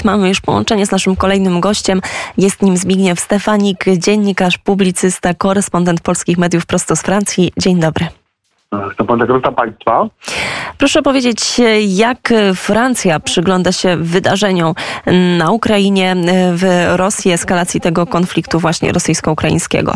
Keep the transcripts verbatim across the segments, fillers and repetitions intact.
Mamy już połączenie z naszym kolejnym gościem. Jest nim Zbigniew Stefanik, dziennikarz, publicysta, korespondent polskich mediów prosto z Francji. Dzień dobry. Witam Państwa. Proszę powiedzieć, jak Francja przygląda się wydarzeniom na Ukrainie, w Rosji, eskalacji tego konfliktu właśnie rosyjsko-ukraińskiego?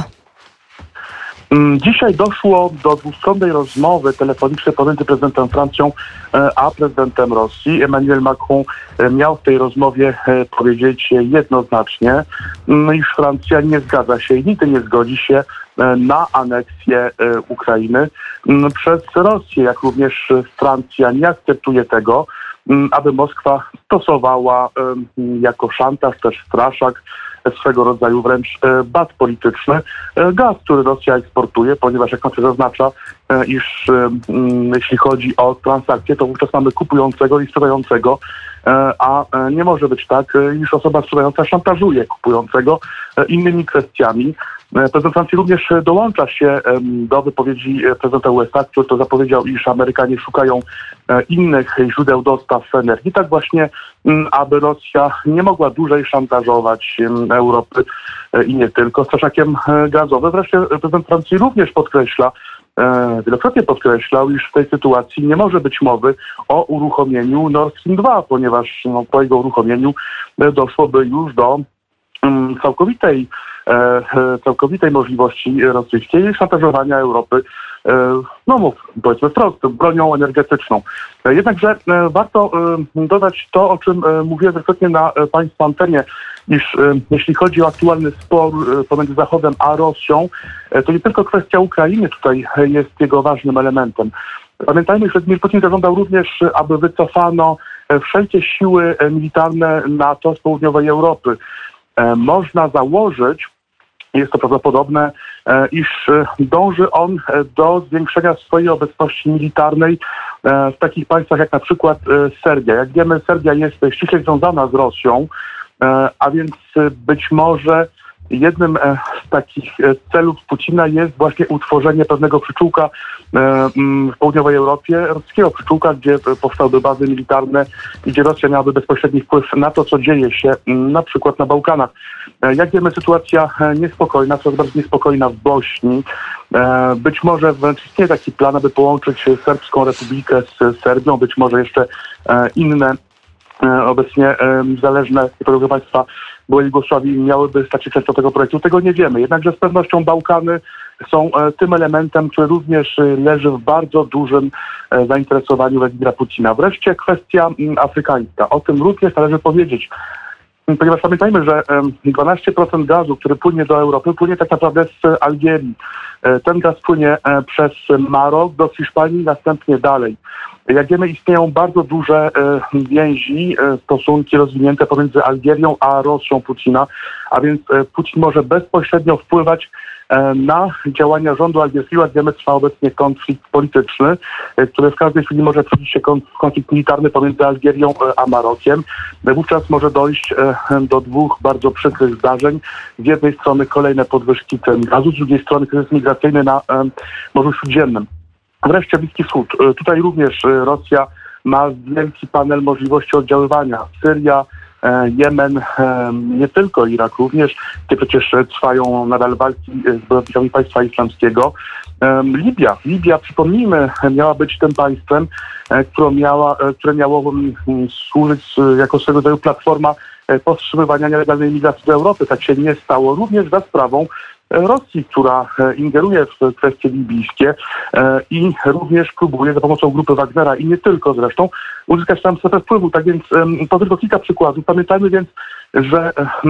Dzisiaj doszło do dwustronnej rozmowy telefonicznej pomiędzy prezydentem Francją a prezydentem Rosji. Emmanuel Macron miał w tej rozmowie powiedzieć jednoznacznie, iż Francja nie zgadza się i nigdy nie zgodzi się na aneksję Ukrainy przez Rosję, jak również Francja nie akceptuje tego, aby Moskwa stosowała jako szantaż, też straszak, swego rodzaju wręcz bat polityczny, gaz, który Rosja eksportuje, ponieważ jak on się zaznacza, iż jeśli chodzi o transakcje, to wówczas mamy kupującego i sprzedającego, a nie może być tak, iż osoba sprzedająca szantażuje kupującego innymi kwestiami. Prezydent Francji również dołącza się do wypowiedzi prezydenta U S A, który to zapowiedział, iż Amerykanie szukają innych źródeł dostaw energii, tak właśnie, aby Rosja nie mogła dłużej szantażować Europy i nie tylko straszakiem gazowym. Wreszcie prezydent Francji również podkreśla, wielokrotnie podkreślał, iż w tej sytuacji nie może być mowy o uruchomieniu Nord Stream dwa, ponieważ no, po jego uruchomieniu doszłoby już do um, całkowitej, e, całkowitej możliwości rosyjskiej szantażowania Europy, e, no mów, powiedzmy wprost, bronią energetyczną. E, jednakże e, warto e, dodać to, o czym e, mówiłem wielokrotnie na e, Państwa antenie, iż e, jeśli chodzi o aktualny spor e, pomiędzy Zachodem a Rosją, e, to nie tylko kwestia Ukrainy tutaj e, jest jego ważnym elementem. Pamiętajmy, że Władimir Putin zażądał również, aby wycofano e, wszelkie siły e, militarne NATO z południowej Europy. E, można założyć, jest to prawdopodobne, e, iż e, dąży on e, do zwiększenia swojej obecności militarnej e, w takich państwach jak na przykład e, Serbia. Jak wiemy, Serbia jest ściśle związana z Rosją, e, a więc e, być może jednym e, z takich e, celów Putina jest właśnie utworzenie pewnego przyczółka e, m, w południowej Europie, rosyjskiego przyczółka, gdzie e, powstałyby bazy militarne, gdzie Rosja miałaby bezpośredni wpływ na to, co dzieje się m, na przykład na Bałkanach. E, jak wiemy, sytuacja e, niespokojna, coraz bardziej niespokojna w Bośni. E, być może wręcz istnieje taki plan, aby połączyć Serbską Republikę z Serbią, być może jeszcze e, inne e, obecnie e, zależne niepodległe państwa byłej Jugosławii miałyby stać się częścią tego projektu. Tego nie wiemy. Jednakże z pewnością Bałkany są e, tym elementem, który również e, leży w bardzo dużym e, zainteresowaniu Władimira Putina. Wreszcie kwestia m, afrykańska. O tym również należy powiedzieć. Ponieważ pamiętajmy, że e, dwanaście procent gazu, który płynie do Europy, płynie tak naprawdę z Algierii. E, ten gaz płynie e, przez Marok do Hiszpanii, następnie dalej. Jak wiemy, istnieją bardzo duże e, więzi, e, stosunki rozwinięte pomiędzy Algierią a Rosją Putina, a więc e, Putin może bezpośrednio wpływać e, na działania rządu algierskiego. Jak wiemy, trwa obecnie konflikt polityczny, e, który w każdej chwili może przerodzić się kon, konflikt militarny pomiędzy Algierią e, a Marokiem. E, wówczas może dojść e, do dwóch bardzo przykrych zdarzeń. Z jednej strony kolejne podwyżki cen gazu, z drugiej strony kryzys migracyjny na e, Morzu Śródziemnym. Wreszcie Bliski Wschód. Tutaj również Rosja ma wielki panel możliwości oddziaływania. Syria, Jemen, nie tylko Irak również, gdzie przecież trwają nadal walki z bojownikami państwa islamskiego. Libia. Libia, przypomnijmy, miała być tym państwem, które, miała, które miało służyć jako swego rodzaju platforma powstrzymywania nielegalnej migracji do Europy. Tak się nie stało, również za sprawą Rosji, która ingeruje w kwestie libijskie i również próbuje za pomocą grupy Wagnera i nie tylko zresztą uzyskać tam strefę wpływu. Tak więc to tylko kilka przykładów. Pamiętajmy więc, że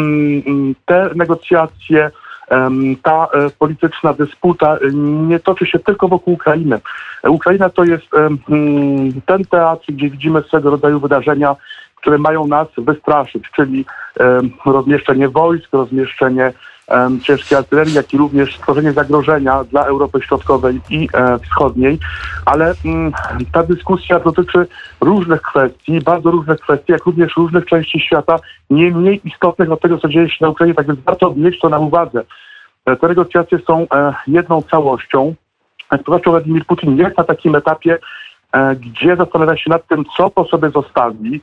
te negocjacje, ta polityczna dysputa nie toczy się tylko wokół Ukrainy. Ukraina to jest ten teatr, gdzie widzimy swego rodzaju wydarzenia, które mają nas wystraszyć, czyli rozmieszczenie wojsk, rozmieszczenie ciężkiej artylerii, jak i również stworzenie zagrożenia dla Europy Środkowej i e, Wschodniej, ale m, ta dyskusja dotyczy różnych kwestii, bardzo różnych kwestii, jak również różnych części świata, nie mniej istotnych od tego, co dzieje się na Ukrainie, tak więc warto mieć to na uwadze. E, te negocjacje są e, jedną całością. Zwłaszcza Władimir Putin jest na takim etapie, e, gdzie zastanawia się nad tym, co po sobie zostawi,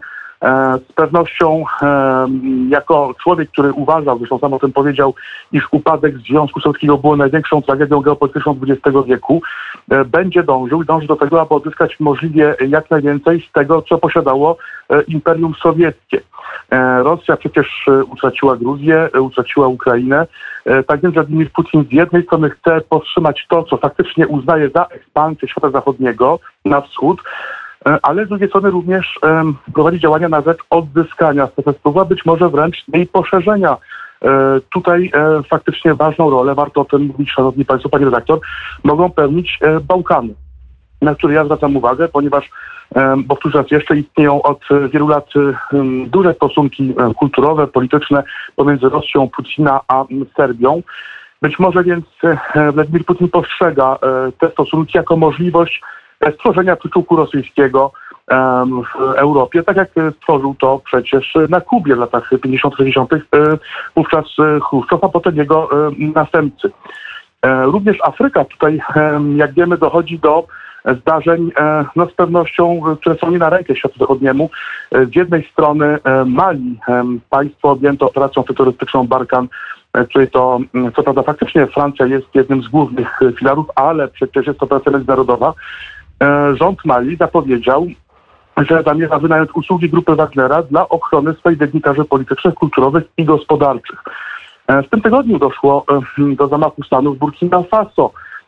Z pewnością jako człowiek, który uważał, zresztą sam o tym powiedział, iż upadek Związku Sowieckiego był największą tragedią geopolityczną dwudziestego wieku, będzie dążył i dąży do tego, aby odzyskać możliwie jak najwięcej z tego, co posiadało Imperium Sowieckie. Rosja przecież utraciła Gruzję, utraciła Ukrainę. Tak więc Władimir Putin z jednej strony chce powstrzymać to, co faktycznie uznaje za ekspansję świata zachodniego na wschód, ale z drugiej strony również um, prowadzi działania na rzecz odzyskania strefy wpływu, a być może wręcz jej poszerzenia. E, tutaj e, faktycznie ważną rolę, warto o tym mówić, szanowni państwo, pani redaktor, mogą pełnić e, Bałkany, na które ja zwracam uwagę, ponieważ, e, bo powtórzę raz jeszcze, istnieją od wielu lat e, duże stosunki e, kulturowe, polityczne pomiędzy Rosją, Putina a Serbią. Być może więc e, Władimir Putin postrzega e, te stosunki jako możliwość stworzenia przyczółku rosyjskiego um, w Europie, tak jak stworzył to przecież na Kubie w latach pięćdziesiątych sześćdziesiątych wówczas Chruszczow, a potem jego następcy. Również Afryka tutaj, jak wiemy, dochodzi do zdarzeń no z pewnością, które są nie na rękę światu zachodniemu. Z jednej strony Mali, państwo objęte operacją terrorystyczną Barkan, czyli to, co prawda faktycznie Francja jest jednym z głównych filarów, ale przecież jest to operacja międzynarodowa. Rząd Mali zapowiedział, że zamierza wynająć usługi grupy Wagnera dla ochrony swoich dygnitarzy politycznych, kulturowych i gospodarczych. W tym tygodniu doszło do zamachu stanu w Burkina Faso,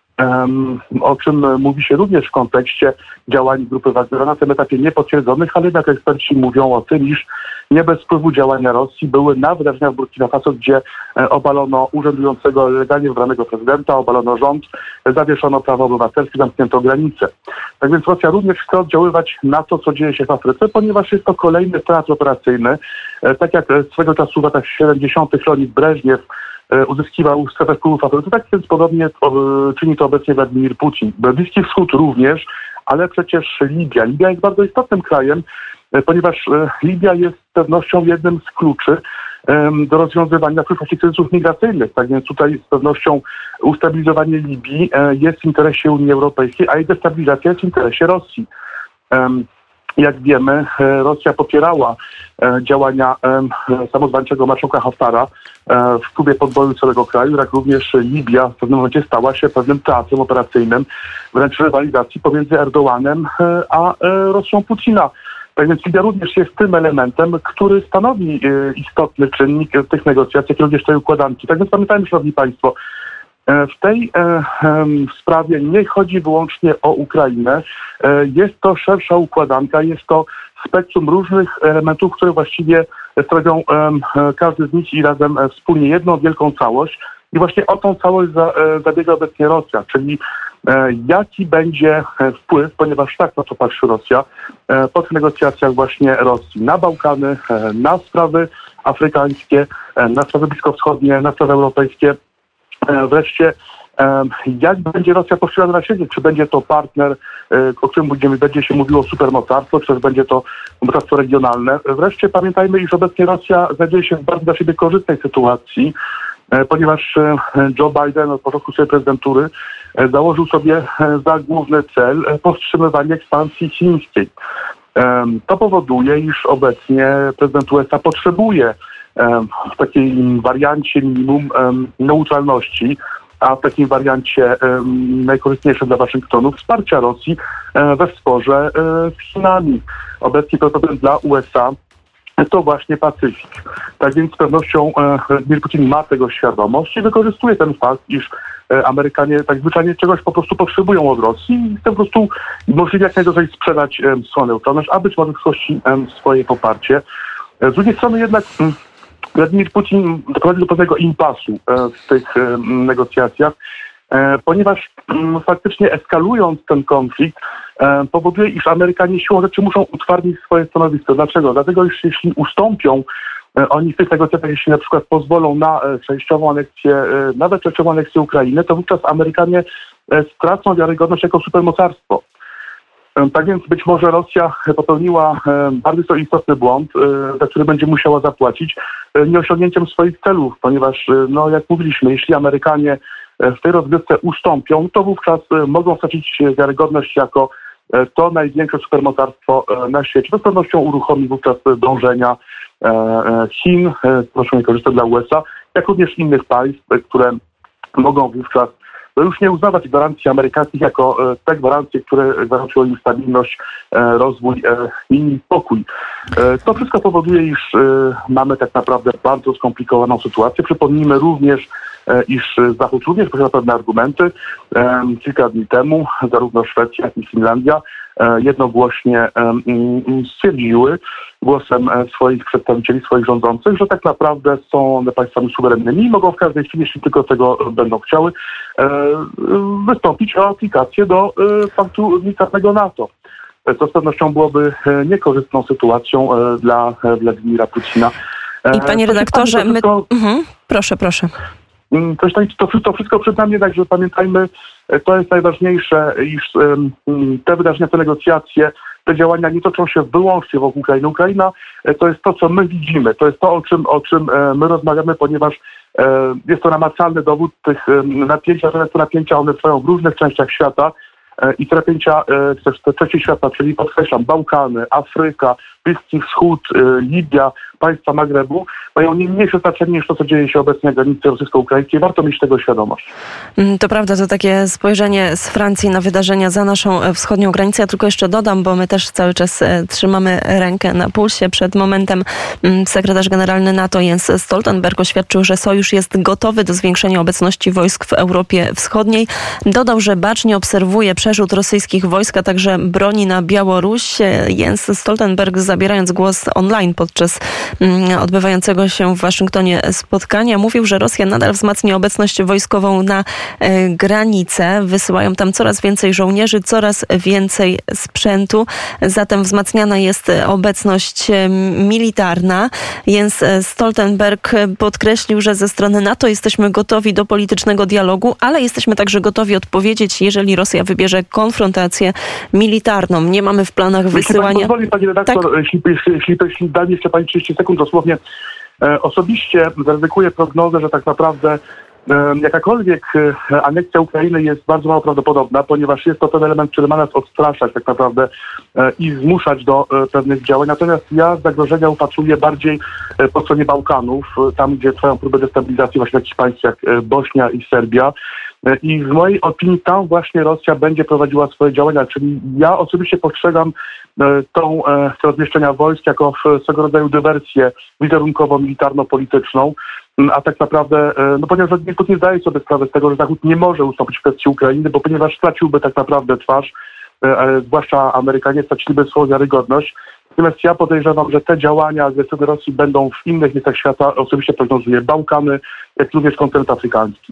o czym mówi się również w kontekście działań grupy Wagnera na tym etapie niepotwierdzonych, ale jak eksperci mówią o tym, iż nie bez wpływu działania Rosji były na wydarzeniach w Burkina Faso, gdzie obalono urzędującego legalnie wybranego prezydenta, obalono rząd, zawieszono prawa obywatelskie, zamknięto granice. Tak więc Rosja również chce oddziaływać na to, co dzieje się w Afryce, ponieważ jest to kolejny teatr operacyjny. Tak jak swego czasu w latach siedemdziesiątych Leonid Breżniew uzyskiwał strefę wpływów w Afryce, tak więc podobnie czyni to obecnie Władimir Putin. Bliski Wschód również, ale przecież Libia. Libia jest bardzo istotnym krajem, ponieważ Libia jest z pewnością jednym z kluczy do rozwiązywania w przyszłości kryzysów migracyjnych. Tak więc tutaj z pewnością ustabilizowanie Libii jest w interesie Unii Europejskiej, a jej destabilizacja jest w interesie Rosji. Jak wiemy, Rosja popierała działania samozwańczego marszałka Haftara w próbie podboju całego kraju, jak również Libia w pewnym momencie stała się pewnym teatrem operacyjnym, wręcz rywalizacji pomiędzy Erdoğanem a Rosją Putina. Tak więc Libia również jest tym elementem, który stanowi istotny czynnik tych negocjacji, jak również tej układanki. Tak więc pamiętajmy, szanowni państwo, w tej w sprawie nie chodzi wyłącznie o Ukrainę. Jest to szersza układanka, jest to spektrum różnych elementów, które właściwie stanowią każdy z nich i razem wspólnie jedną wielką całość. I właśnie o tą całość zabiega obecnie Rosja, czyli jaki będzie wpływ, ponieważ tak na to patrzy Rosja, po tych negocjacjach właśnie Rosji na Bałkany, na sprawy afrykańskie, na sprawy bliskowschodnie, na sprawy europejskie. Wreszcie, jak będzie Rosja postrzegana na świecie? Czy będzie to partner, o którym będziemy, będzie się mówiło supermocarstwo, czy też będzie to mocarstwo regionalne? Wreszcie pamiętajmy, iż obecnie Rosja znajduje się w bardzo dla siebie korzystnej sytuacji, ponieważ Joe Biden od początku swojej prezydentury założył sobie za główny cel powstrzymywanie ekspansji chińskiej. To powoduje, iż obecnie prezydent U S A potrzebuje w takiej wariancie minimum neutralności, a w takim wariancie najkorzystniejszym dla Waszyngtonu wsparcia Rosji we sporze z Chinami. Obecnie priorytetem dla U S A to właśnie Pacyfik. Tak więc z pewnością Władimir Putin ma tego świadomość i wykorzystuje ten fakt, iż Amerykanie tak zwyczajnie czegoś po prostu potrzebują od Rosji i chce po prostu możliwie jak najdłużej sprzedać swoją neutralność, a być może w przyszłości swoje poparcie. Z drugiej strony jednak Władimir Putin doprowadził do pewnego impasu w tych negocjacjach, ponieważ faktycznie eskalując ten konflikt powoduje, iż Amerykanie siłą rzeczy muszą utwardzić swoje stanowisko. Dlaczego? Dlatego, iż jeśli ustąpią oni w tych negocjacjach, jeśli na przykład pozwolą na częściową aneksję, nawet częściową aneksję Ukrainy, to wówczas Amerykanie stracą wiarygodność jako supermocarstwo. Tak więc być może Rosja popełniła bardzo istotny błąd, za który będzie musiała zapłacić nieosiągnięciem swoich celów, ponieważ, no jak mówiliśmy, jeśli Amerykanie w tej rozgrywce ustąpią, to wówczas mogą stracić wiarygodność jako to największe supermocarstwo na świecie. To z pewnością uruchomi wówczas dążenia Chin, proszę nie korzystać dla U S A, jak również innych państw, które mogą wówczas już nie uznawać gwarancji amerykańskich jako te gwarancje, które gwarantują im stabilność, rozwój i pokój. To wszystko powoduje, iż mamy tak naprawdę bardzo skomplikowaną sytuację. Przypomnijmy również, iż Zachód również posiada pewne argumenty. Kilka dni temu zarówno Szwecja, jak i Finlandia jednogłośnie stwierdziły głosem swoich przedstawicieli, swoich rządzących, że tak naprawdę są one państwami suwerennymi i mogą w każdej chwili, jeśli tylko tego będą chciały, wystąpić o aplikację do paktu militarnego NATO. Co z pewnością byłoby niekorzystną sytuacją dla Władimira Putina. I panie redaktorze, my... Mhm. Proszę, proszę. To, to, to wszystko przed nami, także pamiętajmy, to jest najważniejsze, iż um, te wydarzenia, te negocjacje, te działania nie toczą się wyłącznie wokół Ukrainy. Ukraina to jest to, co my widzimy, to jest to, o czym, o czym my rozmawiamy, ponieważ e, jest to namacalny dowód tych napięcia, że te napięcia one trwają w różnych częściach świata e, i te napięcia e, trzeciej świata, czyli podkreślam, Bałkany, Afryka, Bliski Wschód, e, Libia, państwa Magrebu, mają nie mniejsze znaczenie niż to, co dzieje się obecnie na granicy rosyjsko-ukraińskiej. Warto mieć tego świadomość. To prawda, to takie spojrzenie z Francji na wydarzenia za naszą wschodnią granicę. Ja tylko jeszcze dodam, bo my też cały czas trzymamy rękę na pulsie. Przed momentem sekretarz generalny NATO Jens Stoltenberg oświadczył, że sojusz jest gotowy do zwiększenia obecności wojsk w Europie Wschodniej. Dodał, że bacznie obserwuje przerzut rosyjskich wojsk, a także broni na Białoruś. Jens Stoltenberg, zabierając głos online podczas odbywającego się w Waszyngtonie spotkania, mówił, że Rosja nadal wzmacnia obecność wojskową na e, granicę. Wysyłają tam coraz więcej żołnierzy, coraz więcej sprzętu. Zatem wzmacniana jest obecność militarna. Jens Stoltenberg podkreślił, że ze strony NATO jesteśmy gotowi do politycznego dialogu, ale jesteśmy także gotowi odpowiedzieć, jeżeli Rosja wybierze konfrontację militarną. Nie mamy w planach wysyłania... Jeśli pan pozwoli, pani redaktor, tak? jeśli, jeśli, jeśli, jeśli da mi jeszcze pani trzydzieści sekund dosłownie, e, osobiście zaryzykuję prognozę, że tak naprawdę e, jakakolwiek e, aneksja Ukrainy jest bardzo mało prawdopodobna, ponieważ jest to ten element, który ma nas odstraszać tak naprawdę e, i zmuszać do e, pewnych działań. Natomiast ja zagrożenia upatruję bardziej e, po stronie Bałkanów, e, tam gdzie trwają próby destabilizacji właśnie takich państw jak e, Bośnia i Serbia. I w mojej opinii tam właśnie Rosja będzie prowadziła swoje działania, czyli ja osobiście postrzegam e, tą e, rozmieszczenia wojsk jako swego rodzaju dywersję wizerunkowo-militarno-polityczną, a tak naprawdę, e, no ponieważ nikt nie zdaje sobie sprawy z tego, że Zachód nie może ustąpić w kwestii Ukrainy, bo ponieważ straciłby tak naprawdę twarz, e, e, zwłaszcza Amerykanie straciliby swoją wiarygodność. Natomiast ja podejrzewam, że te działania agresywne Rosji będą w innych miejscach świata, osobiście prognozuję Bałkany, jak również kontynent afrykański.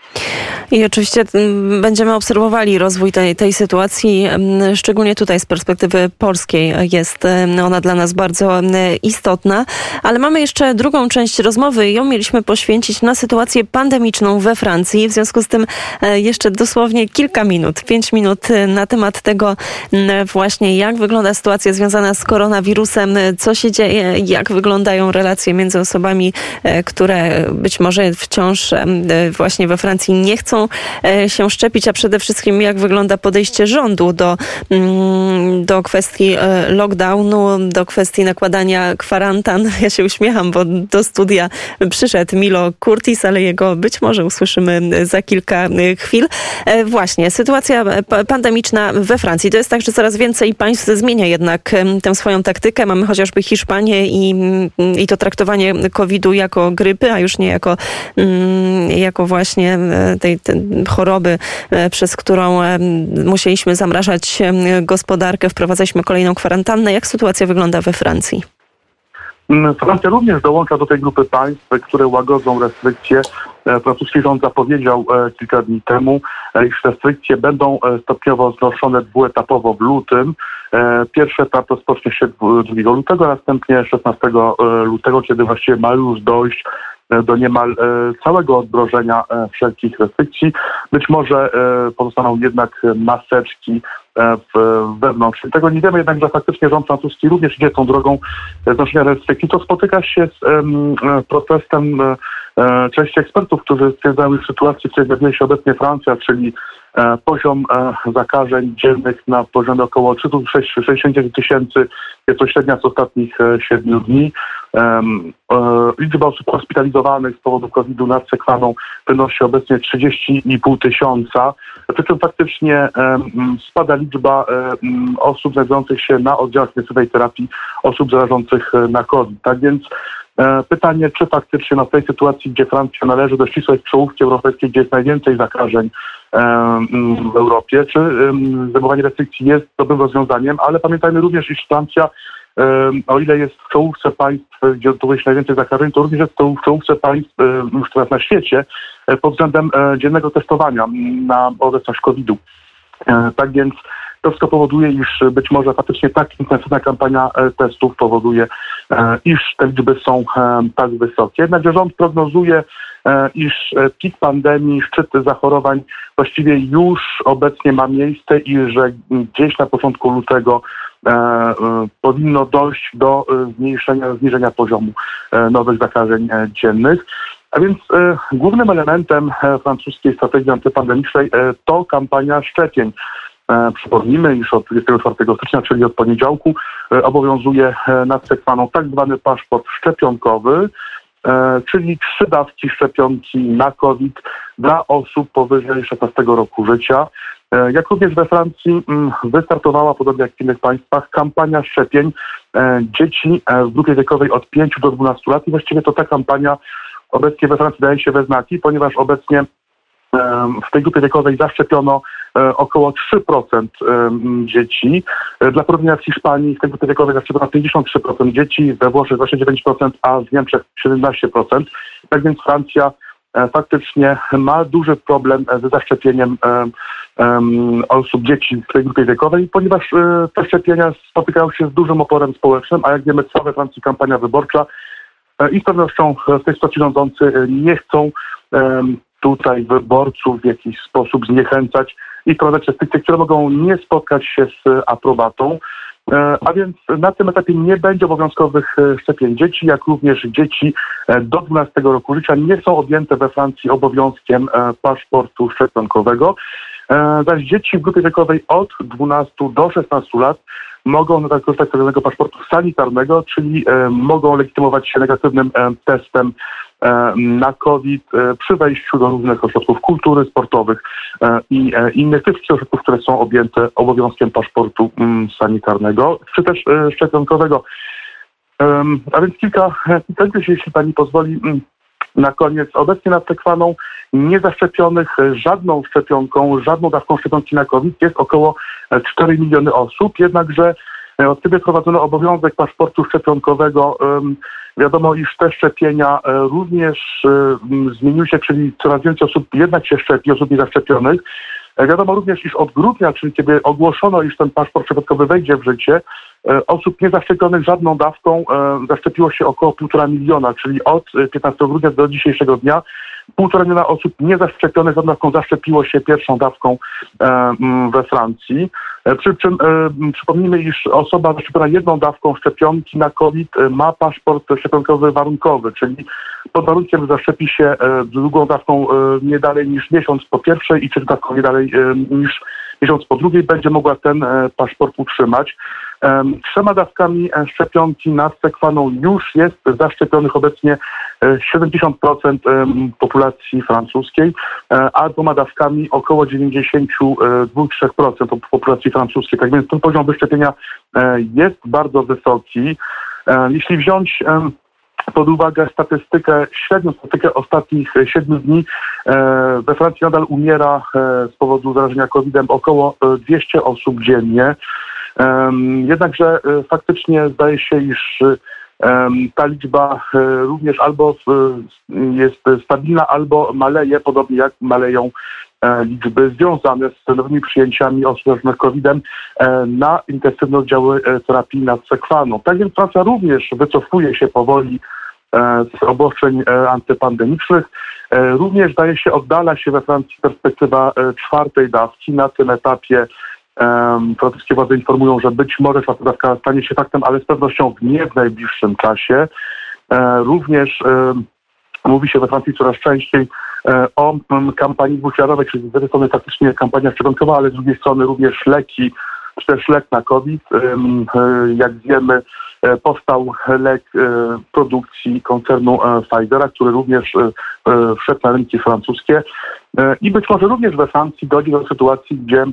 I oczywiście będziemy obserwowali rozwój tej, tej sytuacji, szczególnie tutaj z perspektywy polskiej jest ona dla nas bardzo istotna, ale mamy jeszcze drugą część rozmowy i ją mieliśmy poświęcić na sytuację pandemiczną we Francji. W związku z tym jeszcze dosłownie kilka minut, pięć minut na temat tego właśnie, jak wygląda sytuacja związana z koronawirusem, co się dzieje, jak wyglądają relacje między osobami, które być może wciąż właśnie we Francji nie chcą się szczepić, a przede wszystkim jak wygląda podejście rządu do, do kwestii lockdownu, do kwestii nakładania kwarantan. Ja się uśmiecham, bo do studia przyszedł Milo Kurtis, ale jego być może usłyszymy za kilka chwil. Właśnie, sytuacja pandemiczna we Francji. To jest tak, że coraz więcej państw zmienia jednak tę swoją taktykę. Mamy chociażby Hiszpanię i, i to traktowanie kowida jako grypy, a już nie jako, jako właśnie tej, tej choroby, przez którą musieliśmy zamrażać gospodarkę, wprowadzaliśmy kolejną kwarantannę. Jak sytuacja wygląda we Francji? Francja również dołącza do tej grupy państw, które łagodzą restrykcje. Francuski rząd zapowiedział kilka dni temu, iż restrykcje będą stopniowo znoszone dwuetapowo w lutym. Pierwszy etap rozpocznie się drugiego lutego, a następnie szesnastego lutego, kiedy właściwie ma już dojść do niemal całego odmrożenia wszelkich restrykcji. Być może pozostaną jednak maseczki wewnątrz. Tego nie wiemy, jednak, że faktycznie rząd francuski również idzie tą drogą znoszenia restrykcji. To spotyka się z protestem Część ekspertów, którzy stwierdzają już sytuację, w której znajduje się obecnie Francja, czyli poziom zakażeń dziennych na poziomie około trzysta sześćdziesiąt tysięcy, jest to średnia z ostatnich siedmiu dni. Liczba osób hospitalizowanych z powodu kowida nad sekwaną wynosi obecnie trzydzieści i pół tysiąca. Przy czym faktycznie spada liczba osób znajdujących się na oddziałach intensywnej terapii, osób zarażonych na COVID. Tak więc pytanie, czy faktycznie no w tej sytuacji, gdzie Francja należy do ścisłej czołówki europejskiej, gdzie jest najwięcej zakażeń w Europie, czy zdejmowanie restrykcji jest dobrym rozwiązaniem, ale pamiętajmy również, iż Francja, o ile jest w czołówce państw, gdzie odbywa się najwięcej zakażeń, to również jest w czołówce państw już teraz na świecie pod względem dziennego testowania na obecność kowida. Tak więc to wszystko powoduje, iż być może faktycznie tak intensywna kampania testów powoduje, iż te liczby są tak wysokie. Jednakże rząd prognozuje, iż pik pandemii, szczyt zachorowań właściwie już obecnie ma miejsce i że gdzieś na początku lutego powinno dojść do zmniejszenia, zniżenia poziomu nowych zakażeń dziennych. A więc e, głównym elementem e, francuskiej strategii antypandemicznej e, to kampania szczepień. E, przypomnijmy, iż od dwudziestego czwartego stycznia, czyli od poniedziałku, e, obowiązuje e, nad sekwaną tak zwany paszport szczepionkowy, e, czyli trzy dawki szczepionki na COVID dla osób powyżej szesnastego roku życia. E, jak również we Francji m, wystartowała, podobnie jak w innych państwach, kampania szczepień e, dzieci e, w grupie wiekowej od pięciu do dwunastu lat i właściwie to ta kampania obecnie we Francji daje się we znaki, ponieważ obecnie w tej grupie wiekowej zaszczepiono około trzy procent dzieci. Dla porównania w Hiszpanii w tej grupie wiekowej zaszczepiono pięćdziesiąt trzy procent dzieci, we Włoszech dwadzieścia dziewięć procent, a w Niemczech siedemnaście procent. Tak więc Francja faktycznie ma duży problem ze zaszczepieniem osób, dzieci w tej grupie wiekowej, ponieważ te szczepienia spotykają się z dużym oporem społecznym, a jak wiemy, trwa we Francji kampania wyborcza, i z pewnością w tej sytuacji rządzący nie chcą um, tutaj wyborców w jakiś sposób zniechęcać i wprowadzać restrykcje, które mogą nie spotkać się z aprobatą. E, a więc na tym etapie nie będzie obowiązkowych szczepień dzieci, jak również dzieci do dwunastego roku życia nie są objęte we Francji obowiązkiem paszportu szczepionkowego. E, zaś dzieci w grupie wiekowej od dwunastu do szesnastu lat mogą korzystać z tak zwanego paszportu sanitarnego, czyli e, mogą legitymować się negatywnym e, testem e, na COVID e, przy wejściu do różnych ośrodków kultury, sportowych e, i e, innych tych ośrodków, które są objęte obowiązkiem paszportu m, sanitarnego, czy też e, szczepionkowego. E, a więc kilka sentencji, jeśli pani pozwoli. M, Na koniec, obecnie nad sekwaną niezaszczepionych żadną szczepionką, żadną dawką szczepionki na COVID jest około cztery miliony osób, jednakże od kiedy wprowadzono obowiązek paszportu szczepionkowego, wiadomo, iż te szczepienia również zmieniły się, czyli coraz więcej osób jednak się szczepi, osób niezaszczepionych. Wiadomo również, iż od grudnia, czyli kiedy ogłoszono, iż ten paszport szczepionkowy wejdzie w życie, osób niezaszczepionych żadną dawką zaszczepiło się około półtora miliona, czyli od piętnastego grudnia do dzisiejszego dnia półtora miliona osób niezaszczepionych żadną dawką zaszczepiło się pierwszą dawką we Francji. Przy czym przypomnijmy, iż osoba zaszczepiona jedną dawką szczepionki na COVID ma paszport szczepionkowy warunkowy, czyli pod warunkiem, że zaszczepi się drugą dawką nie dalej niż miesiąc po pierwszej i trzecią dawką nie dalej niż miesiąc po drugiej, będzie mogła ten paszport utrzymać. Trzema dawkami szczepionki nad sekwaną już jest zaszczepionych obecnie siedemdziesiąt procent populacji francuskiej, a dwoma dawkami około dziewięćdziesiąt dwa do trzech procent populacji francuskiej. Tak więc ten poziom wyszczepienia jest bardzo wysoki. Jeśli wziąć pod uwagę statystykę, średnią statystykę ostatnich siedmiu dni, we Francji nadal umiera z powodu zarażenia kowidem około dwieście osób dziennie. Jednakże faktycznie zdaje się, iż ta liczba również albo jest stabilna, albo maleje, podobnie jak maleją liczby związane z nowymi przyjęciami osób zarażonych kowidem na intensywne oddziały terapii nad sekwaną. Tak więc Francja również wycofuje się powoli z obostrzeń antypandemicznych. Również zdaje się, oddala się we Francji perspektywa czwartej dawki. Na tym etapie Um, francuskie władze informują, że być może czwarta dawka stanie się faktem, ale z pewnością nie w najbliższym czasie. E, również Mówi się we Francji coraz częściej o kampanii dwuświatowej, czyli z jednej strony faktycznie kampania szczepionkowa, ale z drugiej strony również leki, czy też lek na COVID. Jak wiemy, powstał lek produkcji koncernu Pfizera, który również wszedł na rynki francuskie i być może również we Francji dojdzie do sytuacji, gdzie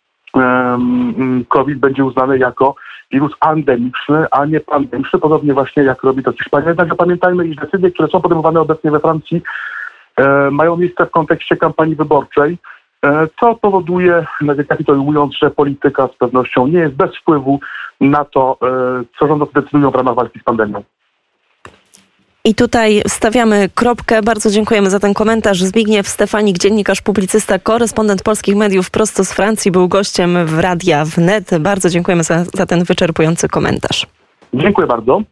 COVID będzie uznany jako wirus endemiczny, a nie pandemiczny, podobnie właśnie jak robi to Hiszpania. Jednakże pamiętajmy, iż decyzje, które są podejmowane obecnie we Francji, e, mają miejsce w kontekście kampanii wyborczej, e, co powoduje, rekapitulując, że polityka z pewnością nie jest bez wpływu na to, e, co rządzący decydują w ramach walki z pandemią. I tutaj stawiamy kropkę. Bardzo dziękujemy za ten komentarz. Zbigniew Stefanik, dziennikarz, publicysta, korespondent polskich mediów prosto z Francji, był gościem w Radia Wnet. Bardzo dziękujemy za, za ten wyczerpujący komentarz. Dziękuję bardzo.